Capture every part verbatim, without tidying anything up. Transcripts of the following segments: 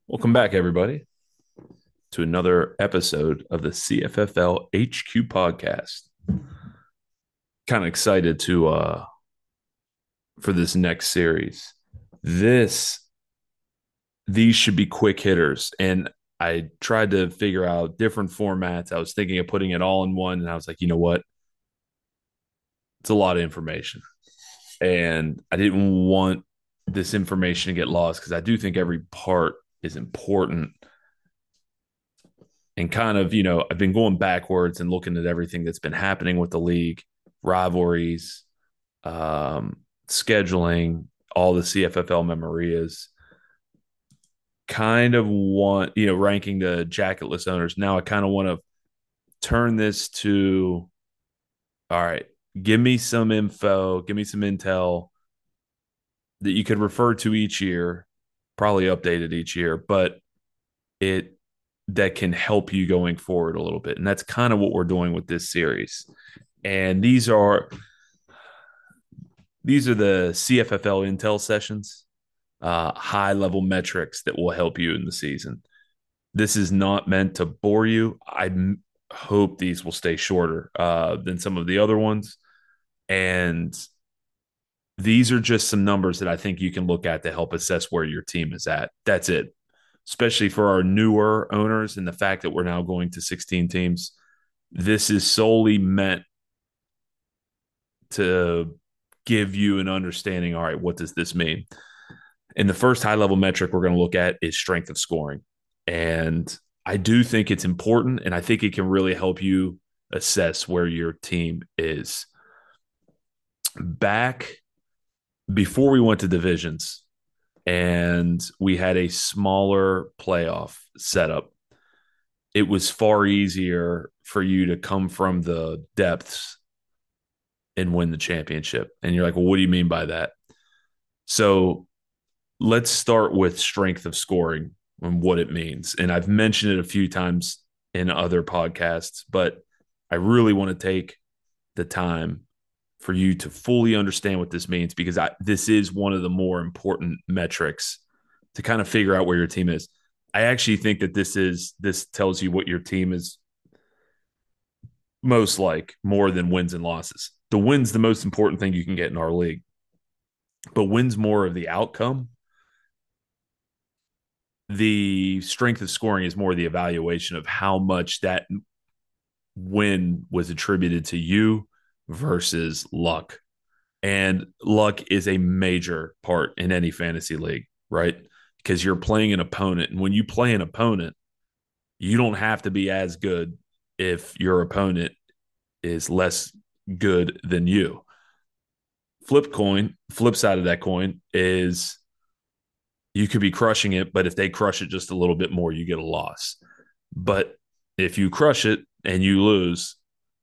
Welcome back, everybody, to another episode of the C F F L H Q podcast. Kind of excited to uh for this next series. This these should be quick hitters, and I tried to figure out different formats. I was thinking of putting it all in one, and I was like, you know what? It's a lot of information, and I didn't want this information to get lost because I do think every part is important. And kind of, you know, I've been going backwards and looking at everything that's been happening with the league, rivalries, um, scheduling, all the C F F L memorias. Kind of want, you know, ranking the jacketless owners. Now I kind of want to turn this to, all right, give me some info, give me some intel that you could refer to each year, probably updated each year, but it that can help you going forward a little bit. And that's kind of what we're doing with this series. And these are these are the C F F L Intel sessions, uh, high level metrics that will help you in the season. This is not meant to bore you. I m- hope these will stay shorter uh, than some of the other ones. And these are just some numbers that I think you can look at to help assess where your team is at. That's it. Especially for our newer owners and the fact that we're now going to sixteen teams. This is solely meant to give you an understanding. All right, what does this mean? And the first high level metric we're going to look at is strength of scoring. And I do think it's important, and I think it can really help you assess where your team is. Back before we went to divisions and we had a smaller playoff setup, it was far easier for you to come from the depths and win the championship. And you're like, well, what do you mean by that? So let's start with strength of scoring and what it means. And I've mentioned it a few times in other podcasts, but I really want to take the time for you to fully understand what this means because I, this is one of the more important metrics to kind of figure out where your team is. I actually think that this is this tells you what your team is most like more than wins and losses. The win's the most important thing you can get in our league, but wins more of the outcome. The strength of scoring is more the evaluation of how much that win was attributed to you versus luck. And luck is a major part in any fantasy league, right? Because you're playing an opponent. And when you play an opponent, you don't have to be as good if your opponent is less good than you. Flip coin, flip side of that coin is you could be crushing it, but if they crush it just a little bit more, you get a loss. But if you crush it and you lose,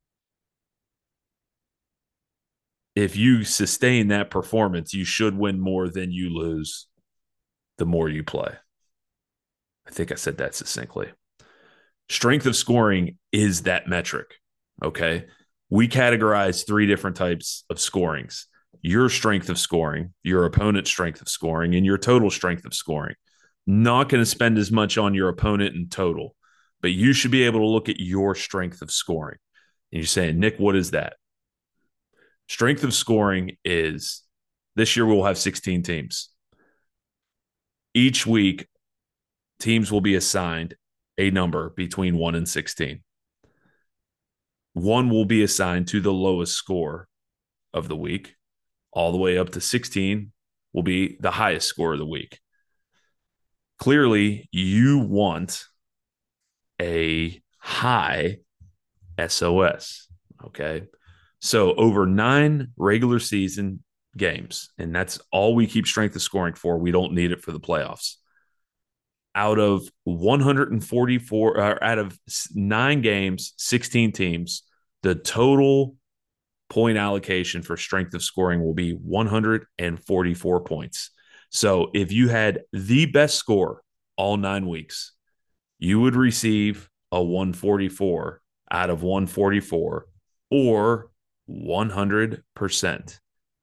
if you sustain that performance, you should win more than you lose the more you play. I think I said that succinctly. Strength of scoring is that metric. Okay. We categorize three different types of scorings: your strength of scoring, your opponent's strength of scoring, and your total strength of scoring. Not going to spend as much on your opponent in total, but you should be able to look at your strength of scoring. And you're saying, Nick, what is that? Strength of scoring is this year we'll have sixteen teams. Each week, teams will be assigned a number between one and sixteen. One will be assigned to the lowest score of the week, all the way up to sixteen will be the highest score of the week. Clearly, you want a high S O S. Okay. So over nine regular season games, and that's all we keep strength of scoring for. We don't need it for the playoffs. Out of one hundred forty-four, uh, out of nine games, sixteen teams, the total point allocation for strength of scoring will be one hundred forty-four points. So if you had the best score all nine weeks, you would receive a one forty-four out of one forty-four or one hundred percent.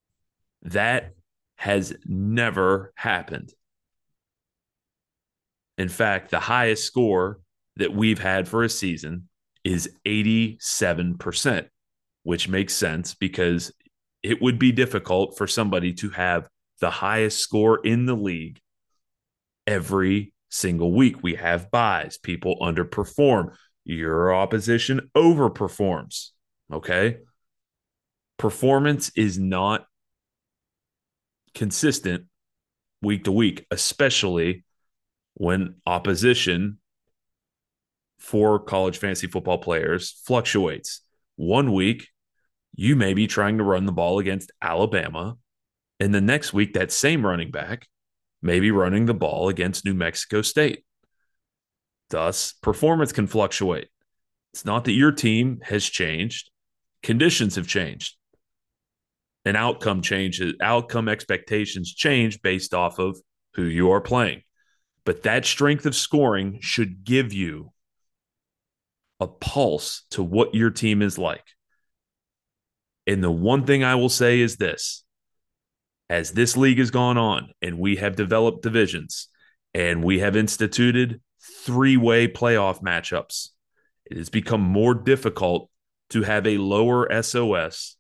That has never happened. In fact, the highest score that we've had for a season is eighty-seven percent, which makes sense because it would be difficult for somebody to have the highest score in the league every single week. We have buys, people underperform, your opposition overperforms. Okay. Performance is not consistent week to week, especially when opposition for college fantasy football players fluctuates. One week, you may be trying to run the ball against Alabama, and the next week, that same running back may be running the ball against New Mexico State. Thus, performance can fluctuate. It's not that your team has changed, conditions have changed. And outcome changes, outcome expectations change based off of who you are playing. But that strength of scoring should give you a pulse to what your team is like. And the one thing I will say is this: as this league has gone on and we have developed divisions and we have instituted three-way playoff matchups, it has become more difficult to have a lower S O S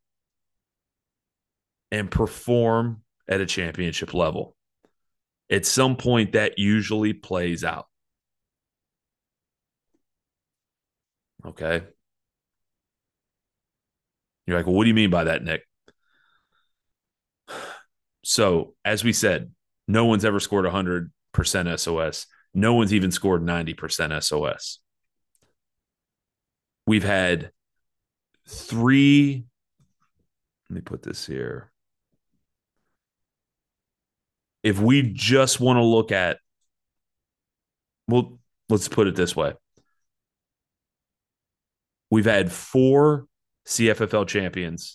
and perform at a championship level. At some point, that usually plays out. Okay. You're like, well, what do you mean by that, Nick? So, as we said, no one's ever scored one hundred percent S O S. No one's even scored ninety percent S O S. We've had three, let me put this here. If we just want to look at, well, let's put it this way. We've had four C F F L champions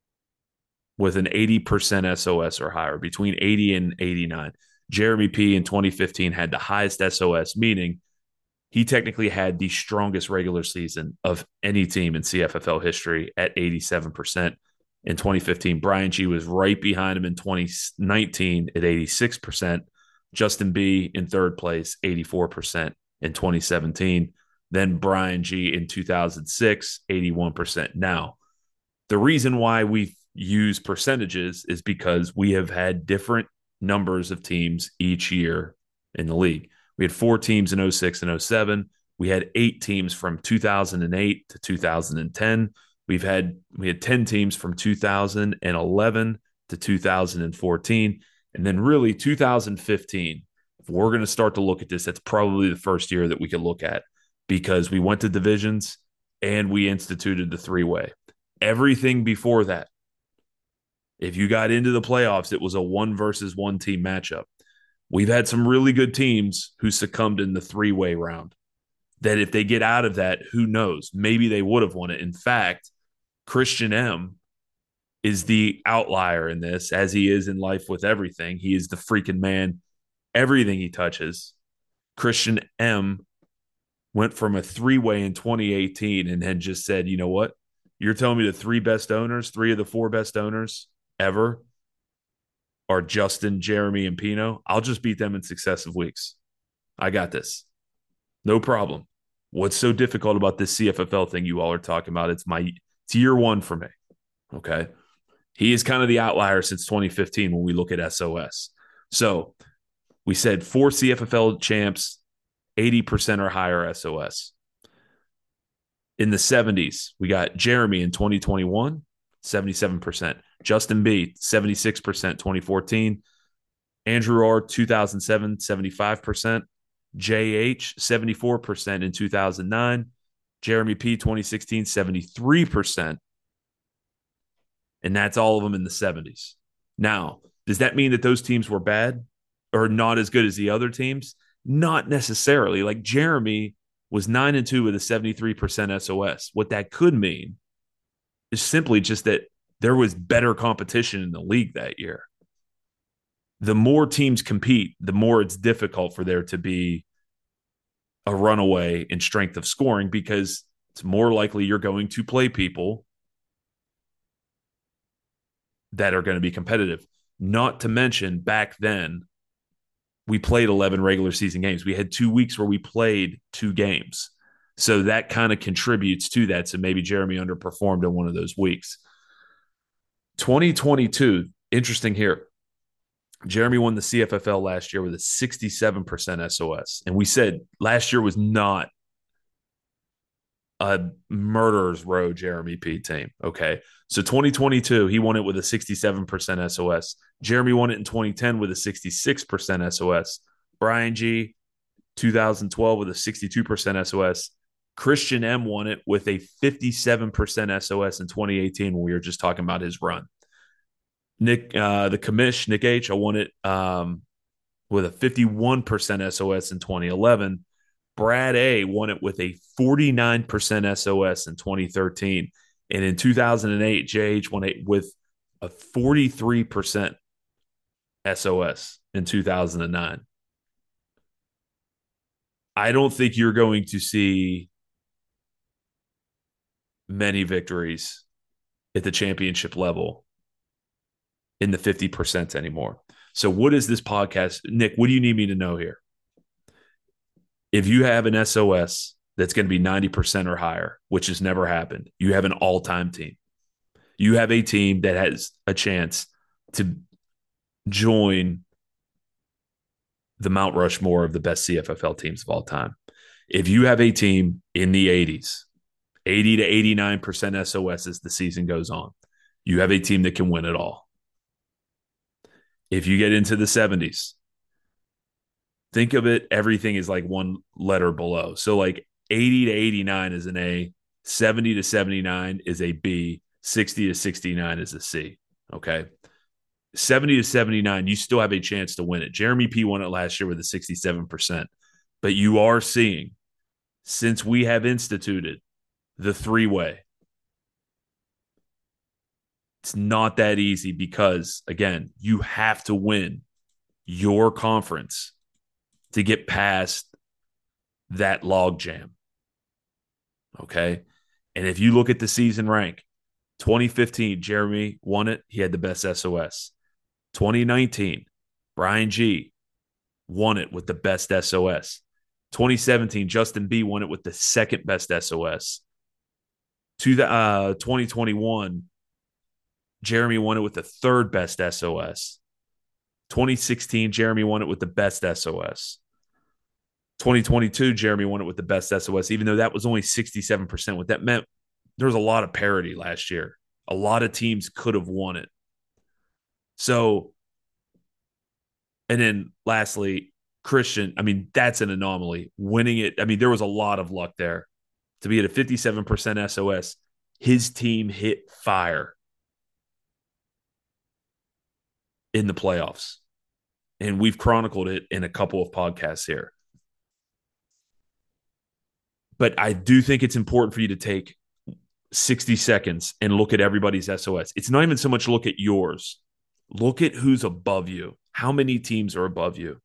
with an eighty percent S O S or higher, between eighty and eighty-nine. Jeremy P in twenty fifteen had the highest S O S, meaning he technically had the strongest regular season of any team in C F F L history at eighty-seven percent. In twenty fifteen, Brian G was right behind him in twenty nineteen at eighty-six percent. Justin B in third place, eighty-four percent in twenty seventeen. Then Brian G in two thousand six, eighty-one percent. Now, the reason why we use percentages is because we have had different numbers of teams each year in the league. We had four teams in oh six and oh seven. We had eight teams from two thousand eight to two thousand ten. We've had we had ten teams from two thousand eleven to two thousand fourteen. And then really two thousand fifteen, if we're going to start to look at this, that's probably the first year that we could look at, because we went to divisions and we instituted the three-way. Everything before that, if you got into the playoffs, it was a one versus one team matchup. We've had some really good teams who succumbed in the three-way round, that if they get out of that, who knows? Maybe they would have won it. In fact, Christian M is the outlier in this, as he is in life with everything. He is the freaking man. Everything he touches. Christian M went from a three-way in twenty eighteen and had just said, you know what? You're telling me the three best owners, three of the four best owners ever are Justin, Jeremy, and Pino. I'll just beat them in successive weeks. I got this. No problem. What's so difficult about this C F F L thing you all are talking about? It's my it's year one for me. Okay. He is kind of the outlier since twenty fifteen when we look at S O S. So we said four C F F L champs, eighty percent or higher S O S. In the seventies, we got Jeremy in twenty twenty-one, seventy-seven percent. Justin B, seventy-six percent, twenty fourteen. Andrew R, two thousand seven, seventy-five percent. J H, seventy-four percent in two thousand nine. Jeremy P, twenty sixteen, seventy-three percent. And that's all of them in the seventies. Now, does that mean that those teams were bad or not as good as the other teams? Not necessarily. Like Jeremy was nine and two with a seventy-three percent S O S. What that could mean is simply just that there was better competition in the league that year. The more teams compete, the more it's difficult for there to be a runaway in strength of scoring, because it's more likely you're going to play people that are going to be competitive. Not to mention, back then, we played eleven regular season games. We had two weeks where we played two games. So that kind of contributes to that. So maybe Jeremy underperformed in one of those weeks. twenty twenty-two, interesting here. Jeremy won the C F F L last year with a sixty-seven percent S O S. And we said last year was not a murderer's row Jeremy P team. Okay. So twenty twenty-two, he won it with a sixty-seven percent S O S. Jeremy won it in twenty ten with a sixty-six percent S O S. Brian G, two thousand twelve with a sixty-two percent S O S. Christian M won it with a fifty-seven percent S O S in twenty eighteen when we were just talking about his run. Nick, uh, the commish, Nick H, I won it um, with a fifty-one percent S O S in twenty eleven. Brad A won it with a forty-nine percent S O S in twenty thirteen. And in two thousand eight, J H won it with a forty-three percent S O S in two thousand nine. I don't think you're going to see many victories at the championship level in the fifty percent anymore. So what is this podcast? Nick, what do you need me to know here? If you have an S O S that's going to be ninety percent or higher, which has never happened, you have an all-time team. You have a team that has a chance to join the Mount Rushmore of the best C F F L teams of all time. If you have a team in the eighties, eighty to eighty-nine percent S O S as the season goes on, you have a team that can win it all. If you get into the seventies, think of it, everything is like one letter below. So like eighty to eighty-nine is an A, seventy to seventy-nine is a B, sixty to sixty-nine is a C. Okay. seventy to seventy-nine, you still have a chance to win it. Jeremy P won it last year with a sixty-seven percent. But you are seeing, since we have instituted the three-way, it's not that easy because, again, you have to win your conference to get past that logjam. Okay? And if you look at the season rank, twenty fifteen, Jeremy won it. He had the best S O S. twenty nineteen, Brian G won it with the best S O S. twenty seventeen, Justin B won it with the second best S O S. To the uh, twenty twenty-one, Jeremy won it with the third best S O S. twenty sixteen, Jeremy won it with the best S O S. twenty twenty-two, Jeremy won it with the best S O S, even though that was only sixty-seven percent. What that meant, there was a lot of parity last year. A lot of teams could have won it. So, and then lastly, Christian, I mean, that's an anomaly. Winning it, I mean, there was a lot of luck there. To be at a fifty-seven percent S O S, his team hit fire in the playoffs. And we've chronicled it in a couple of podcasts here. But I do think it's important for you to take sixty seconds and look at everybody's S O S. It's not even so much look at yours. Look at who's above you. How many teams are above you?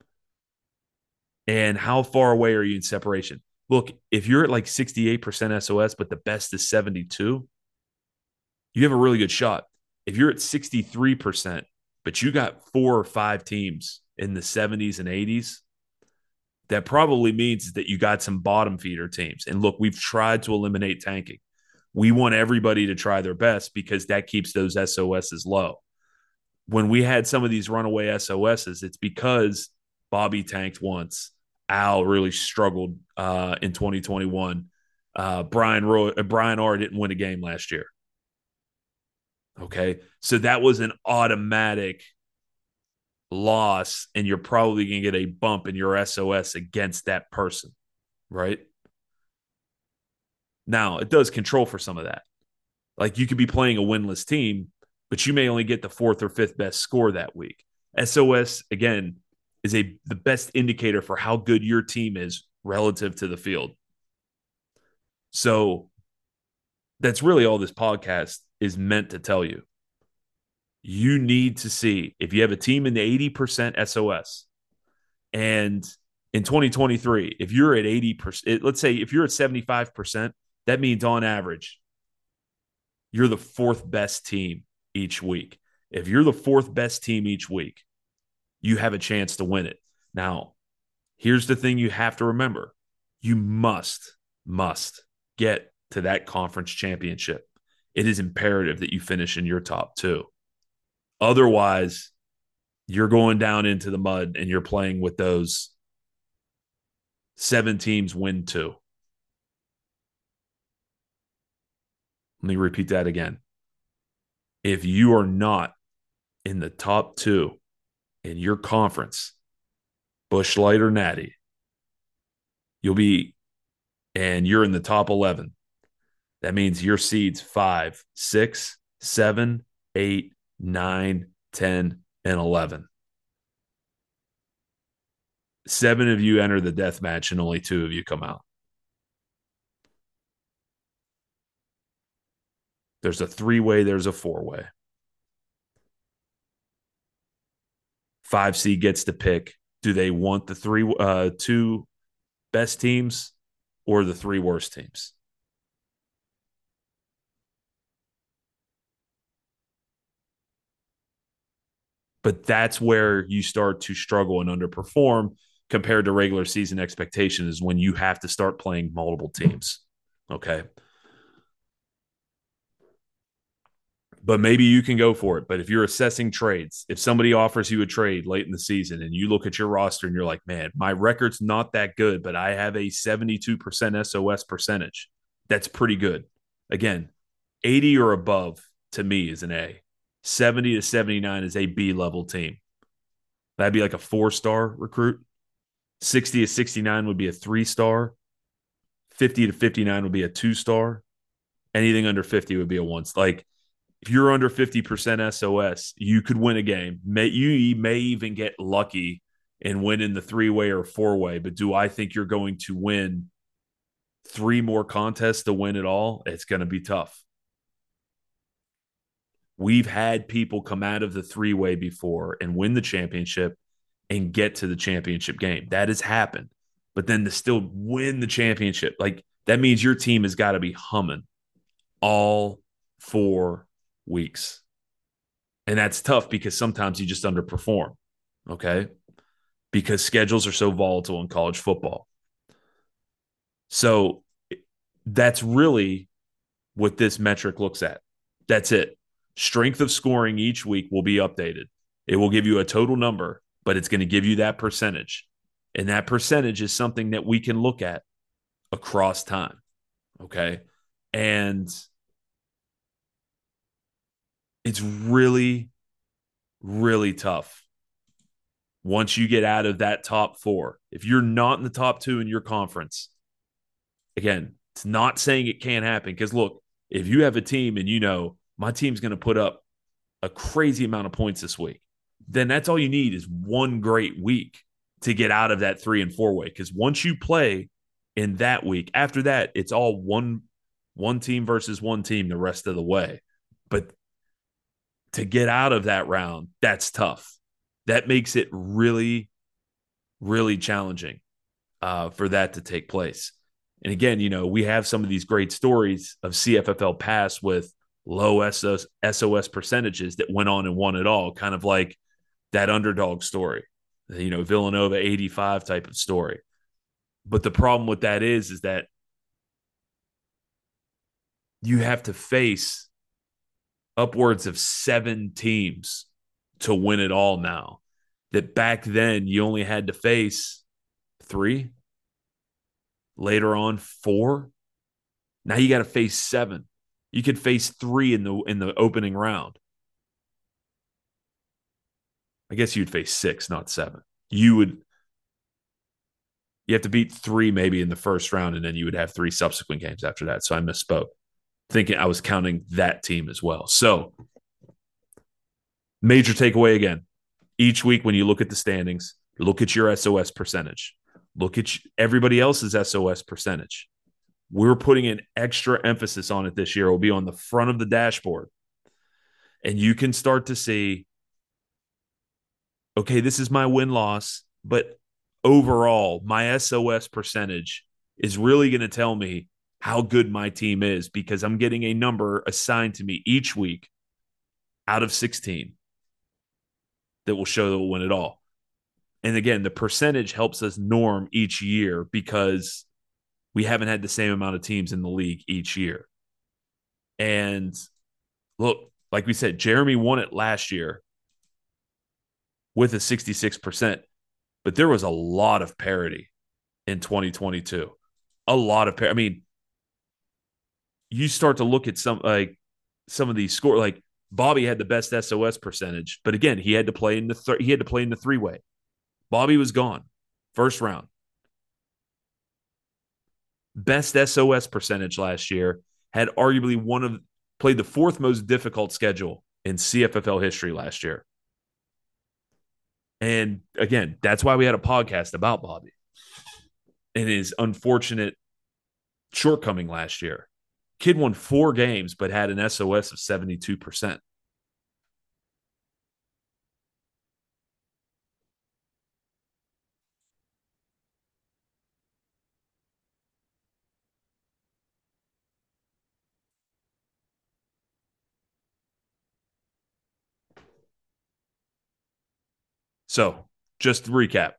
And how far away are you in separation? Look, if you're at like sixty-eight percent S O S, but the best is seventy-two, you have a really good shot. If you're at sixty-three percent, but you got four or five teams in the seventies and eighties, that probably means that you got some bottom feeder teams. And look, we've tried to eliminate tanking. We want everybody to try their best because that keeps those S O Ss low. When we had some of these runaway S O Ss, it's because Bobby tanked once. Al really struggled uh, in twenty twenty-one. Uh, Brian Roy, uh, Brian R didn't win a game last year. Okay, so that was an automatic loss, and you're probably going to get a bump in your S O S against that person, right? Now, it does control for some of that. Like you could be playing a winless team, but you may only get the fourth or fifth best score that week. S O S, again, is a the best indicator for how good your team is relative to the field. So that's really all this podcast is meant to tell you. You need to see if you have a team in the eighty percent S O S, and in twenty twenty-three, if you're at eighty percent, let's say if you're at seventy-five percent, that means on average, you're the fourth best team each week. If you're the fourth best team each week, you have a chance to win it. Now, here's the thing you have to remember. You must, must get to that conference championship. It is imperative that you finish in your top two. Otherwise, you're going down into the mud and you're playing with those seven teams win two. Let me repeat that again. If you are not in the top two in your conference, Busch Light or Natty, you'll be, and you're in the top eleven. That means your seeds five, six, seven, eight, nine, ten, and eleven. Seven of you enter the death match and only two of you come out. There's a three-way, there's a four-way. Five seed gets to pick. Do they want the three, uh, two best teams or the three worst teams? But that's where you start to struggle and underperform compared to regular season expectations, is when you have to start playing multiple teams. Okay. But maybe you can go for it. But if you're assessing trades, if somebody offers you a trade late in the season and you look at your roster and you're like, man, my record's not that good, but I have a seventy-two percent S O S percentage. That's pretty good. Again, eighty or above to me is an A. seventy to seventy-nine is a B level team. That'd be like a four star recruit. sixty to sixty-nine would be a three star. fifty to fifty-nine would be a two star. Anything under fifty would be a one. Like, if you're under fifty percent S O S, you could win a game. May, you may even get lucky and win in the three-way or four-way. But do I think you're going to win three more contests to win it all? It's going to be tough. We've had people come out of the three-way before and win the championship and get to the championship game. That has happened. But then to still win the championship, like, that means your team has got to be humming all four weeks. And that's tough because sometimes you just underperform, okay? Because schedules are so volatile in college football. So that's really what this metric looks at. That's it. Strength of scoring each week will be updated. It will give you a total number, but it's going to give you that percentage. And that percentage is something that we can look at across time, okay? And it's really, really tough once you get out of that top four. If you're not in the top two in your conference, again, it's not saying it can't happen. Because look, if you have a team and you know my team's going to put up a crazy amount of points this week, then that's all you need is one great week to get out of that three and four way. Because once you play in that week, after that, it's all one one team versus one team the rest of the way. But to get out of that round, that's tough. That makes it really, really challenging uh, for that to take place. And again, you know, we have some of these great stories of C F F L pass with low S O S percentages that went on and won it all, kind of like that underdog story, you know, Villanova eighty-five type of story. But the problem with that is, is that you have to face upwards of seven teams to win it all now. That back then you only had to face three, later on four. Now you got to face seven. You could face three in the in the opening round. I guess you'd face six, not seven. You would you have to beat three maybe in the first round, and then you would have three subsequent games after that. So I misspoke. Thinking I was counting that team as well. So major takeaway again. Each week when you look at the standings, look at your S O S percentage. Look at everybody else's S O S percentage. We're putting an extra emphasis on it this year. It will be on the front of the dashboard. And you can start to see, okay, this is my win-loss, but overall, my S O S percentage is really going to tell me how good my team is, because I'm getting a number assigned to me each week out of sixteen that will show that we'll win it all. And again, the percentage helps us norm each year because we haven't had the same amount of teams in the league each year. And look, like we said, Jeremy won it last year with a sixty-six percent, but there was a lot of parity in twenty twenty-two. A lot of parity. I mean, you start to look at some like some of these score like Bobby had the best S O S percentage, but again, he had to play in the th- he had to play in the three way. Bobby was gone first round. Best S O S percentage last year, had arguably one of played the fourth most difficult schedule in C F F L history last year. And again, that's why we had a podcast about Bobby and his unfortunate shortcoming last year. Kid won four games, but had an S O S of seventy-two percent. So just to recap,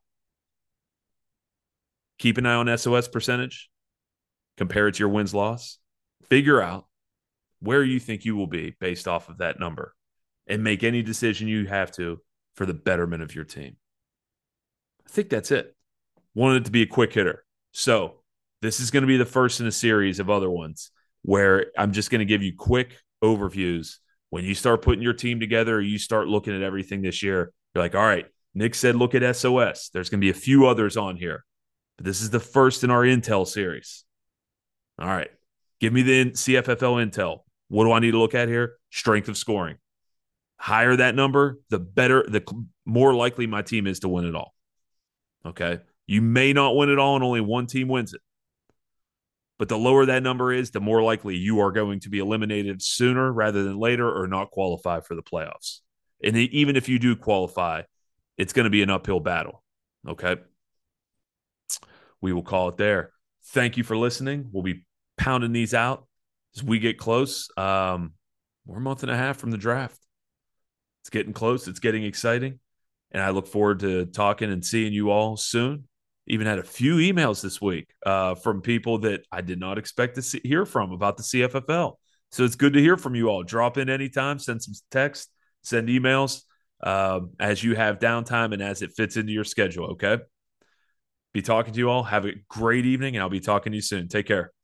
keep an eye on S O S percentage, compare it to your wins loss, figure out where you think you will be based off of that number, and make any decision you have to for the betterment of your team. I think that's it. Wanted it to be a quick hitter. So this is going to be the first in a series of other ones where I'm just going to give you quick overviews. When you start putting your team together, or you start looking at everything this year, you're like, all right, Nick said look at S O S. There's going to be a few others on here, but this is the first in our Intel series. All right, give me the C F F L Intel. What do I need to look at here? Strength of scoring. Higher that number, the better, the more likely my team is to win it all. Okay. You may not win it all and only one team wins it. But the lower that number is, the more likely you are going to be eliminated sooner rather than later or not qualify for the playoffs. And even if you do qualify, it's going to be an uphill battle. Okay. We will call it there. Thank you for listening. We'll be pounding these out as we get close. Um, we're a month and a half from the draft. It's getting close. It's getting exciting. And I look forward to talking and seeing you all soon. Even had a few emails this week uh, from people that I did not expect to see, hear from about the C F F L. So it's good to hear from you all. Drop in anytime, send some text, send emails um, as you have downtime and as it fits into your schedule, okay? Be talking to you all. Have a great evening, and I'll be talking to you soon. Take care.